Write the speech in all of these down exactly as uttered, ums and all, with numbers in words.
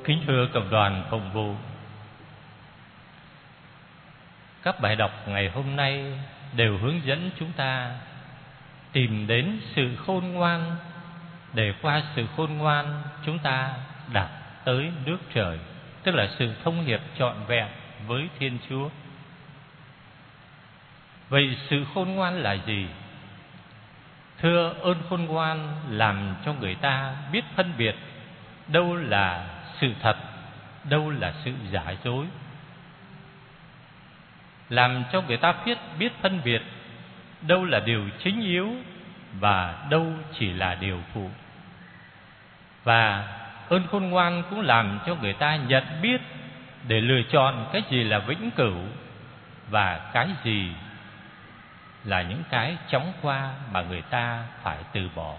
Kính thưa cộng đoàn phụng vụ, các bài đọc ngày hôm nay đều hướng dẫn chúng ta tìm đến sự khôn ngoan, để qua sự khôn ngoan chúng ta đạt tới nước trời, tức là sự thông hiệp trọn vẹn với Thiên Chúa. Vậy sự khôn ngoan là gì? Thưa, ơn khôn ngoan làm cho người ta biết phân biệt đâu là sự thật, đâu là sự giả dối, làm cho người ta biết biết phân biệt đâu là điều chính yếu và đâu chỉ là điều phụ. Và ơn khôn ngoan cũng làm cho người ta nhận biết để lựa chọn cái gì là vĩnh cửu và cái gì là những cái chóng qua mà người ta phải từ bỏ.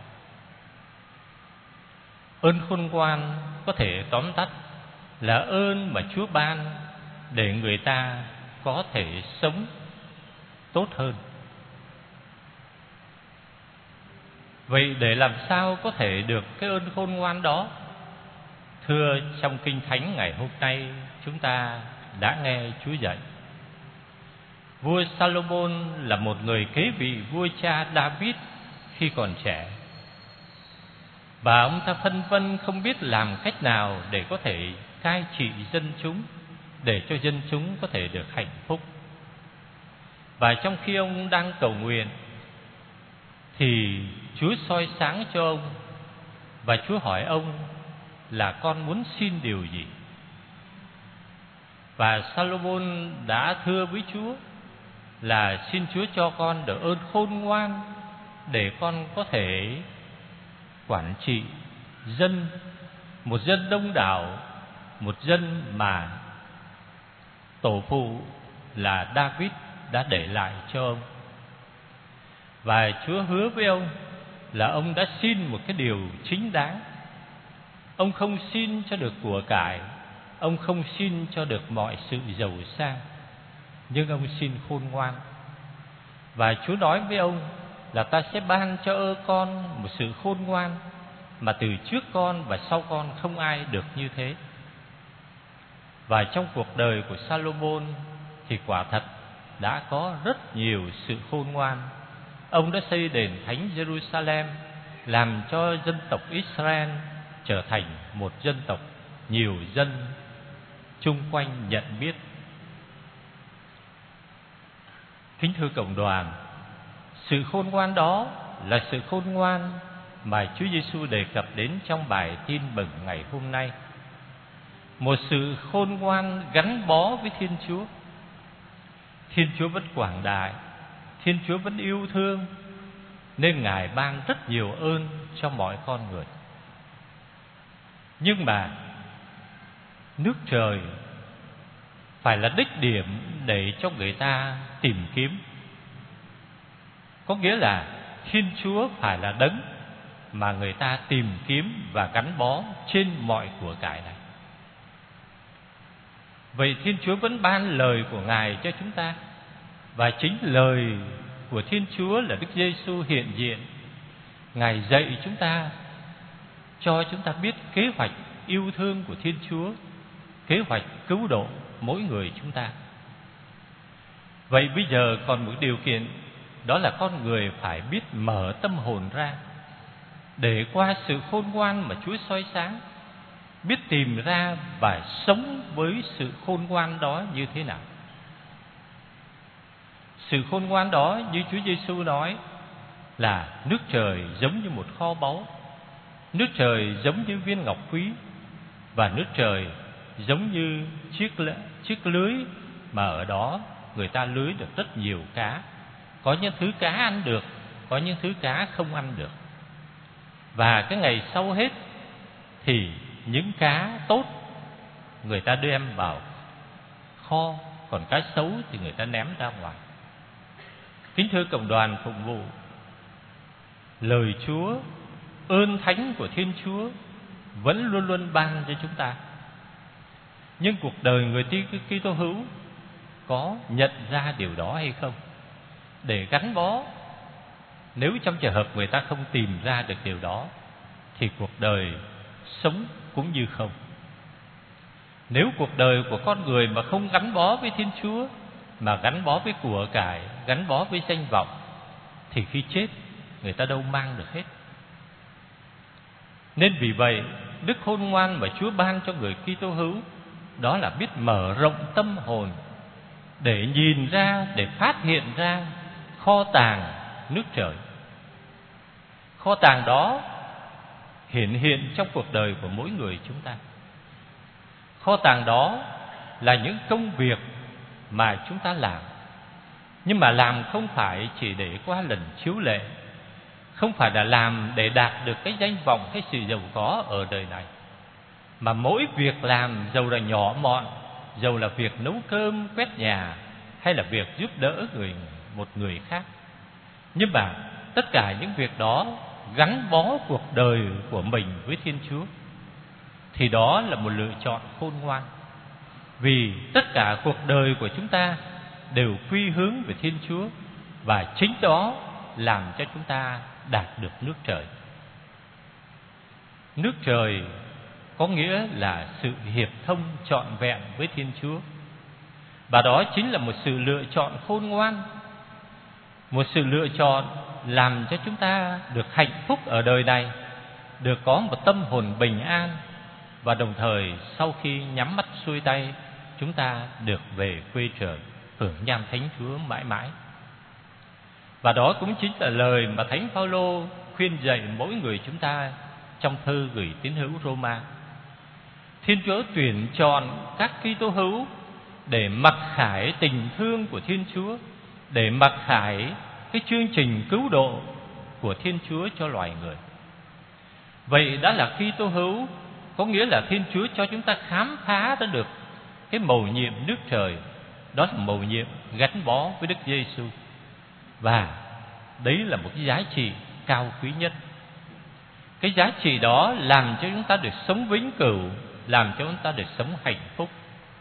Ơn khôn ngoan có thể tóm tắt là ơn mà Chúa ban để người ta có thể sống tốt hơn. Vậy để làm sao có thể được cái ơn khôn ngoan đó? Thưa, trong Kinh Thánh ngày hôm nay chúng ta đã nghe Chúa dạy. Vua Salomon là một người kế vị vua cha David khi còn trẻ, và ông ta phân vân không biết làm cách nào để có thể cai trị dân chúng, để cho dân chúng có thể được hạnh phúc. Và trong khi ông đang cầu nguyện thì Chúa soi sáng cho ông, và Chúa hỏi ông là con muốn xin điều gì. Và Salomon đã thưa với Chúa là xin Chúa cho con được ơn khôn ngoan để con có thể quản trị dân, một dân đông đảo, một dân mà tổ phụ là David đã để lại cho ông. Và Chúa hứa với ông là ông đã xin một cái điều chính đáng. Ông không xin cho được của cải, ông không xin cho được mọi sự giàu sang, nhưng ông xin khôn ngoan. Và Chúa nói với ông là ta sẽ ban cho con một sự khôn ngoan mà từ trước con và sau con không ai được như thế. Và trong cuộc đời của Salomon thì quả thật đã có rất nhiều sự khôn ngoan. Ông đã xây đền thánh Jerusalem, làm cho dân tộc Israel trở thành một dân tộc nhiều dân chung quanh nhận biết. Kính thưa cộng đoàn, sự khôn ngoan đó là sự khôn ngoan mà Chúa Giêsu đề cập đến trong bài tin mừng ngày hôm nay. Một sự khôn ngoan gắn bó với Thiên Chúa. Thiên Chúa vẫn quảng đại, Thiên Chúa vẫn yêu thương, nên Ngài ban rất nhiều ơn cho mọi con người. Nhưng mà nước trời phải là đích điểm để cho người ta tìm kiếm. Có nghĩa là Thiên Chúa phải là đấng mà người ta tìm kiếm và gắn bó trên mọi của cải này. Vậy Thiên Chúa vẫn ban lời của Ngài cho chúng ta, và chính lời của Thiên Chúa là Đức Giêsu hiện diện. Ngài dạy chúng ta, cho chúng ta biết kế hoạch yêu thương của Thiên Chúa, kế hoạch cứu độ mỗi người chúng ta. Vậy bây giờ còn một điều kiện, đó là con người phải biết mở tâm hồn ra, để qua sự khôn ngoan mà Chúa soi sáng, biết tìm ra và sống với sự khôn ngoan đó như thế nào. Sự khôn ngoan đó như Chúa Giêsu nói là nước trời giống như một kho báu, nước trời giống như viên ngọc quý, và nước trời giống như chiếc chiếc lưới mà ở đó người ta lưới được rất nhiều cá. Có những thứ cá ăn được, có những thứ cá không ăn được. Và cái ngày sau hết thì những cá tốt người ta đem vào kho, còn cá xấu thì người ta ném ra ngoài. Kính thưa cộng đoàn phụng vụ, lời Chúa, ơn thánh của Thiên Chúa vẫn luôn luôn ban cho chúng ta. Nhưng cuộc đời người Kitô hữu có nhận ra điều đó hay không? Để gắn bó, nếu trong trường hợp người ta không tìm ra được điều đó thì cuộc đời sống cũng như không. Nếu cuộc đời của con người mà không gắn bó với Thiên Chúa, mà gắn bó với của cải, gắn bó với danh vọng, thì khi chết người ta đâu mang được hết. Nên vì vậy, đức khôn ngoan mà Chúa ban cho người Kitô hữu đó là biết mở rộng tâm hồn để nhìn ra, để phát hiện ra kho tàng nước trời. Kho tàng đó hiện hiện trong cuộc đời của mỗi người chúng ta. Kho tàng đó là những công việc mà chúng ta làm, nhưng mà làm không phải chỉ để qua lần chiếu lệ, không phải là làm để đạt được cái danh vọng, cái sự giàu có ở đời này, mà mỗi việc làm, dầu là nhỏ mọn, dầu là việc nấu cơm, quét nhà, hay là việc giúp đỡ người một người khác, nhưng mà tất cả những việc đó gắn bó cuộc đời của mình với Thiên Chúa, thì đó là một lựa chọn khôn ngoan. Vì tất cả cuộc đời của chúng ta đều quy hướng về Thiên Chúa, và chính đó làm cho chúng ta đạt được nước trời. Nước trời có nghĩa là sự hiệp thông trọn vẹn với Thiên Chúa, và đó chính là một sự lựa chọn khôn ngoan, một sự lựa chọn làm cho chúng ta được hạnh phúc ở đời này, được có một tâm hồn bình an, và đồng thời sau khi nhắm mắt xuôi tay, chúng ta được về quê trời, hưởng nham thánh Chúa mãi mãi. Và đó cũng chính là lời mà Thánh Phaolô khuyên dạy mỗi người chúng ta trong thư gửi tín hữu Roma. Thiên Chúa tuyển chọn các Kitô hữu để mặc khải tình thương của Thiên Chúa, để mặc khải cái chương trình cứu độ của Thiên Chúa cho loài người. Vậy đã là Kitô hữu, có nghĩa là Thiên Chúa cho chúng ta khám phá ra được cái mầu nhiệm nước trời, đó là mầu nhiệm gắn bó với Đức Giêsu. Và đấy là một cái giá trị cao quý nhất. Cái giá trị đó làm cho chúng ta được sống vĩnh cửu, làm cho chúng ta được sống hạnh phúc.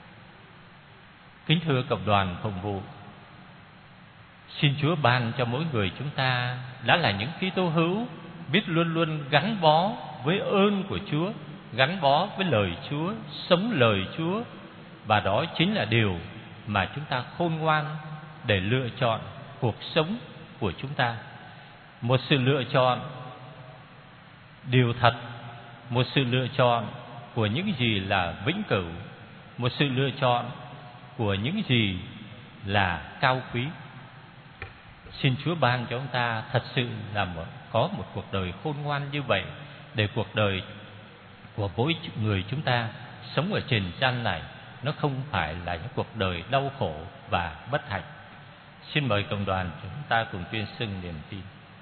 Kính thưa cộng đoàn phụng vụ, xin Chúa ban cho mỗi người chúng ta đã là những Kitô hữu biết luôn luôn gắn bó với ơn của Chúa, gắn bó với lời Chúa, sống lời Chúa. Và đó chính là điều mà chúng ta khôn ngoan để lựa chọn cuộc sống của chúng ta. Một sự lựa chọn điều thật, một sự lựa chọn của những gì là vĩnh cửu, một sự lựa chọn của những gì là cao quý. Xin Chúa ban cho chúng ta thật sự là một, có một cuộc đời khôn ngoan như vậy, để cuộc đời của mỗi người chúng ta sống ở trên gian này nó không phải là những cuộc đời đau khổ và bất hạnh. Xin mời cộng đoàn chúng ta cùng tuyên xưng niềm tin.